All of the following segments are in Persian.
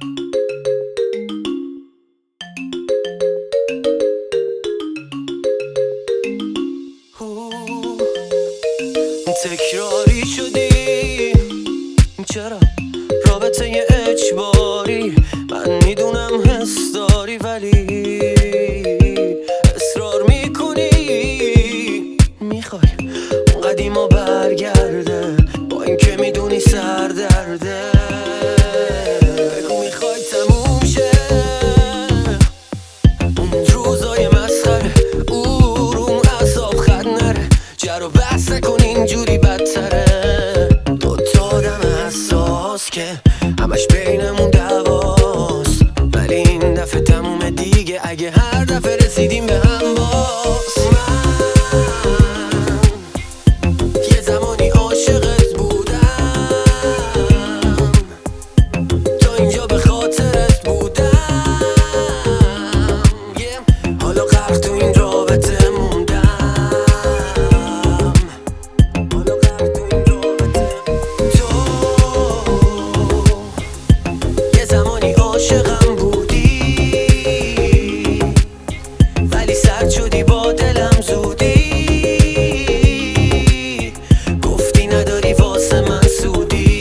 تکراری شدی چرا رابطه اجباری؟ من میدونم حس داری ولی اصرار میکنی، میخوای اون قدیما برگرده با اینکه میدونی سردرده. بگو میخوای تموم شه اون روزای مسخره، روم اعصاب خط نره، جر و بحث نکن اینجوری بدتره. دوتا آدم حساس که همش بینمون دعواست، ولی این دفعه تموم دیگه اگه هر دفعه رسیدیم به هم باز. من یه زمانی عاشقت بودم، تا اینجا به خاطرت بودم، حالا غرق تو این رابطه موندم. عاشقم بودی ولی سرد شدی با دلم زودی، گفتی نداری واسه من سودی.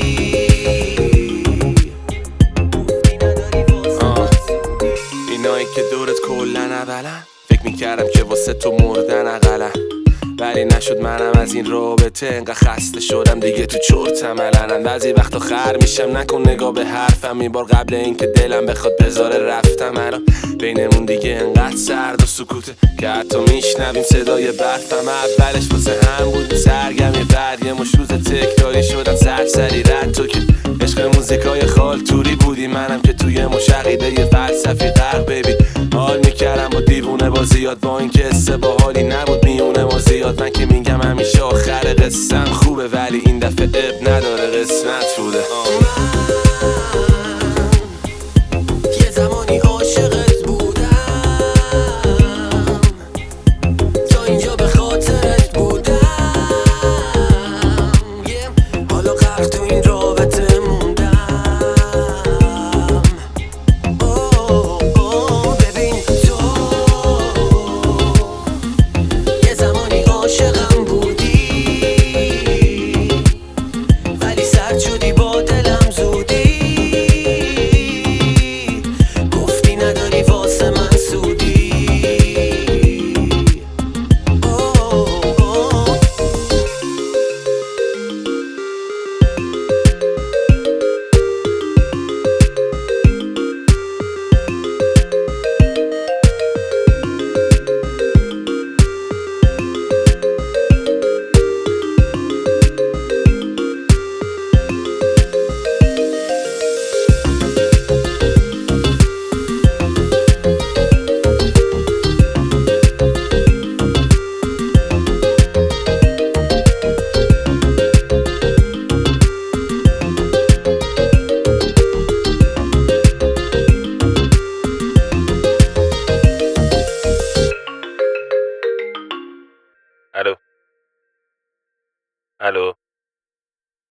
اینایی که دورت کلن اولن فکر میکردم که واسه تو مردن اقلن، ولی نشد. منم از این رابطه انقدر خسته شدم دیگه تو چرتم علنن. بعضی وقتا خر میشم نکن نگاه به حرفم، این بار قبل اینکه دلم بخواد بذاره رفتم. الان بینمون دیگه انقدر سرد و سکوته که حتی میشنویم صدای برفم. اولش واسه هم بودیم سرگرمی، بعد یه مش روز تکراری شدن سرسری رد. تو که عشق موزیکای خالتوری بودی، منم که توی مش عقیده یه فلسفی غرق. ببین حال میکردم با دیوونه بازیات، با اینکه حسه باحالی نبود میونه ما زیاد. من که میگم همیشه آخر قصه‌م خوبه، ولی این دفعه اب نداره قسمت بوده.